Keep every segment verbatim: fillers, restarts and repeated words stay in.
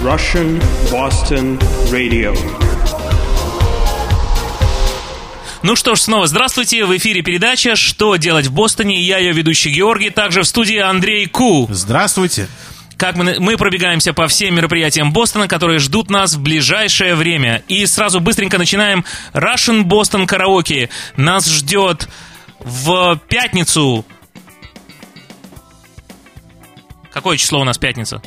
Russian Boston Radio. Ну что ж, снова здравствуйте, в эфире передача «Что делать в Бостоне?». Я ее ведущий Георгий, также в студии Андрей Ку. Здравствуйте. Как мы, мы пробегаемся по всем мероприятиям Бостона, которые ждут нас в ближайшее время. И сразу быстренько начинаем Russian Boston Karaoke. Нас ждет в пятницу... Какое число у нас пятница?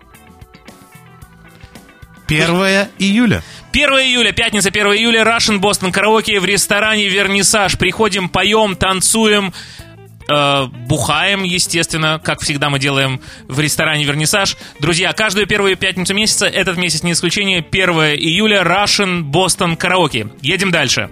первое июля. первое июля, пятница, первое июля, Russian Boston Karaoke в ресторане «Вернисаж». Приходим, поем, танцуем, э, бухаем, естественно, как всегда мы делаем в ресторане «Вернисаж». Друзья, каждую первую пятницу месяца, этот месяц не исключение, первое июля, Russian Boston Karaoke. Едем дальше.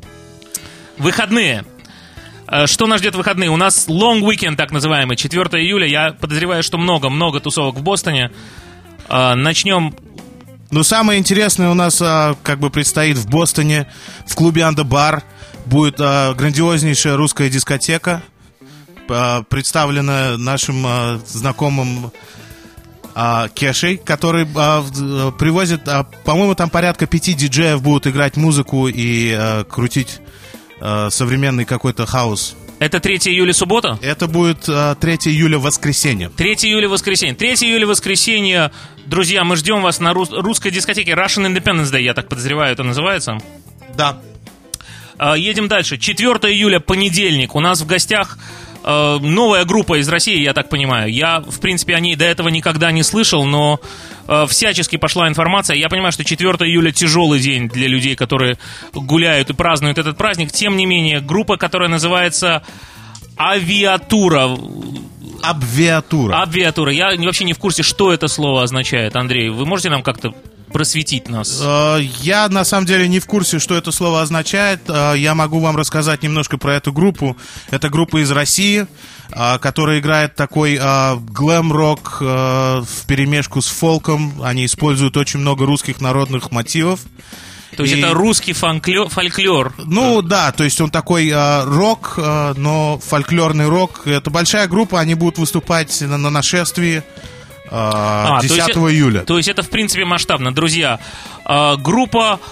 Выходные. Что нас ждет в выходные? У нас long weekend, так называемый, четвёртое июля. Я подозреваю, что много-много тусовок в Бостоне. Э, начнем... Ну, самое интересное у нас а, как бы предстоит в Бостоне, в клубе Андебар. Будет а, грандиознейшая русская дискотека, а, представленная нашим а, знакомым а, Кешей, который а, привозит, а, по-моему, там порядка пяти диджеев будут играть музыку и а, крутить а, современный какой-то хаус. Это третье июля, суббота? Это будет а, третье июля, воскресенье. третье июля, воскресенье. третье июля, воскресенье. Друзья, мы ждем вас на рус- русской дискотеке Russian Independence Day, я так подозреваю, это называется. Да. А, едем дальше. четвёртое июля, понедельник. У нас в гостях а, новая группа из России, я так понимаю. Я, в принципе, о ней до этого никогда не слышал, но а, всячески пошла информация. Я понимаю, что четвёртое июля тяжелый день для людей, которые гуляют и празднуют этот праздник. Тем не менее, группа, которая называется «Авиатура». Абвиатура. Абвиатура. Я вообще не в курсе, что это слово означает. Андрей, вы можете нам как-то просветить нас? Я на самом деле не в курсе, что это слово означает. Я могу вам рассказать немножко про эту группу. Это группа из России, которая играет такой глэм-рок вперемешку с фолком. Они используют очень много русских народных мотивов. То есть и... это русский фольклор, фольклор? Ну да, то есть он такой э, рок, э, но фольклорный рок. Это большая группа, они будут выступать на, на нашествии э, а, десятого июля. То есть это в принципе масштабно. Друзья, э, группа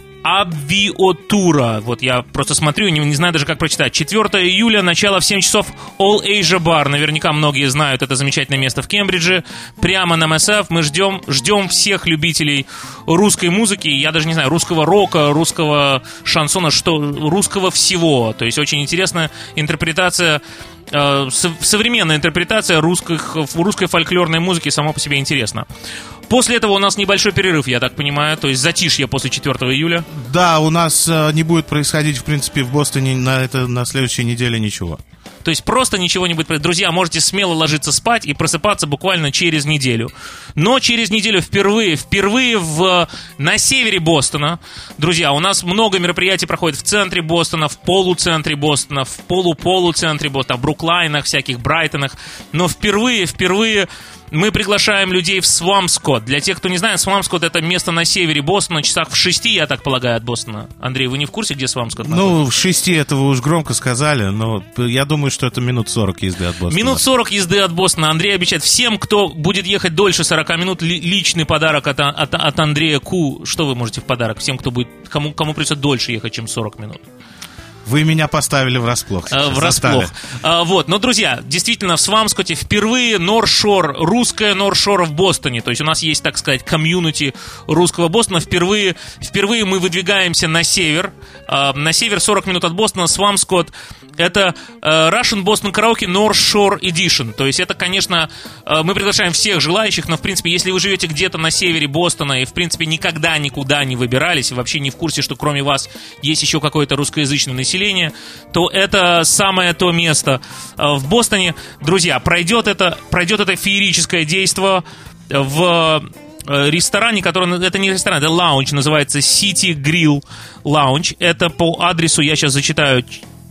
Абвиатура. Вот я просто смотрю, не, не знаю даже как прочитать. четвёртое июля, начало в семь часов, All Asia Bar. Наверняка многие знают это замечательное место в Кембридже. Прямо на эм эс эф. Мы ждем, ждем всех любителей русской музыки. Я даже не знаю, русского рока, русского шансона, что, русского всего. То есть очень интересная интерпретация, э, современная интерпретация русских, русской фольклорной музыки сама по себе интересна. После этого у нас небольшой перерыв, я так понимаю, то есть затишье после четвёртого июля. Да, у нас э, не будет происходить, в принципе, в Бостоне на, это, на следующей неделе ничего. То есть просто ничего не будет происходить. Друзья, можете смело ложиться спать и просыпаться буквально через неделю. Но через неделю впервые, впервые в, на севере Бостона, друзья, у нас много мероприятий проходит в центре Бостона, в полуцентре Бостона, в полу-полуцентре Бостона, в Бруклайнах, всяких Брайтонах. Но впервые, впервые... мы приглашаем людей в Свамскот. Для тех, кто не знает, Свамскот — это место на севере Бостона, часах в шести, я так полагаю, от Бостона. Андрей, вы не в курсе, где Свамскот находится? Ну, в шести это вы уж громко сказали, но я думаю, что это минут сорок езды от Бостона. Минут сорок езды от Бостона. Андрей обещает всем, кто будет ехать дольше сорока минут, ли, личный подарок от, от, от Андрея Ку. Что вы можете в подарок всем, кто будет, кому, кому придется дольше ехать, чем сорок минут? Вы меня поставили врасплох. А, врасплох. А, вот, но, друзья, действительно, в Свамскоте впервые Норшор, русская Норшор в Бостоне. То есть у нас есть, так сказать, комьюнити русского Бостона. Впервые, впервые мы выдвигаемся на север. А, на север сорок минут от Бостона, Свамскот. Это uh, Russian Boston Karaoke North Shore Edition. То есть это, конечно, uh, мы приглашаем всех желающих, но, в принципе, если вы живете где-то на севере Бостона и, в принципе, никогда никуда не выбирались, и вообще не в курсе, что кроме вас есть еще какое-то русскоязычное население, то это самое то место uh, в Бостоне. Друзья, пройдет это, пройдет это феерическое действо в ресторане, который, это не ресторан, это лаунж, называется City Grill Lounge. Это по адресу, я сейчас зачитаю,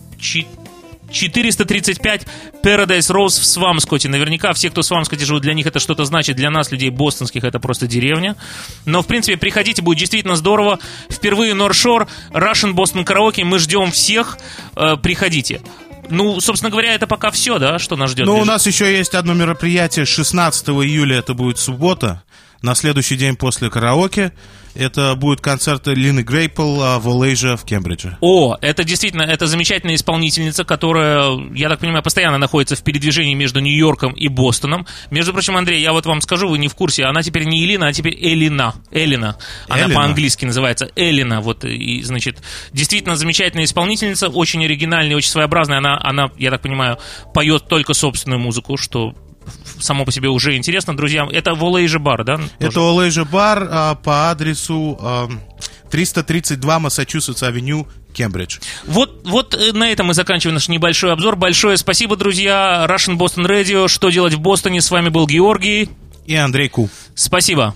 четыреста тридцать пять Paradise Rose в Свамскоте. Наверняка все, кто в Свамскоте живут, для них это что-то значит. Для нас, людей бостонских, это просто деревня. Но, в принципе, приходите, будет действительно здорово. Впервые North Shore, Russian Boston Karaoke. Мы ждем всех. Э, приходите. Ну, собственно говоря, это пока все, да, что нас ждет. Ну, у нас еще есть одно мероприятие шестнадцатого июля, это будет суббота. на следующий день после караоке это будет концерт Лины Грейпл в All-Asia в Кембридже. О, это действительно, это замечательная исполнительница, которая, я так понимаю, постоянно находится в передвижении между Нью-Йорком и Бостоном. Между прочим, Андрей, я вот вам скажу, вы не в курсе, она теперь не Элина, а теперь Элина. Элина. Она Элина. по-английски называется Элина. Вот, и, значит, действительно замечательная исполнительница, очень оригинальная, очень своеобразная. Она, она, я так понимаю, поет только собственную музыку, что само по себе уже интересно, друзья. Это в All-Asia Bar, да? Это All-Asia Bar а, по адресу а, триста тридцать два Массачусетс-авеню, Кембридж. Вот, вот на этом мы заканчиваем наш небольшой обзор. Большое спасибо, друзья. Russian Boston Radio. Что делать в Бостоне? С вами был Георгий. И Андрей Ку. Спасибо.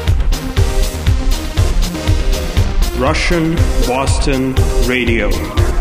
Russian Boston Radio.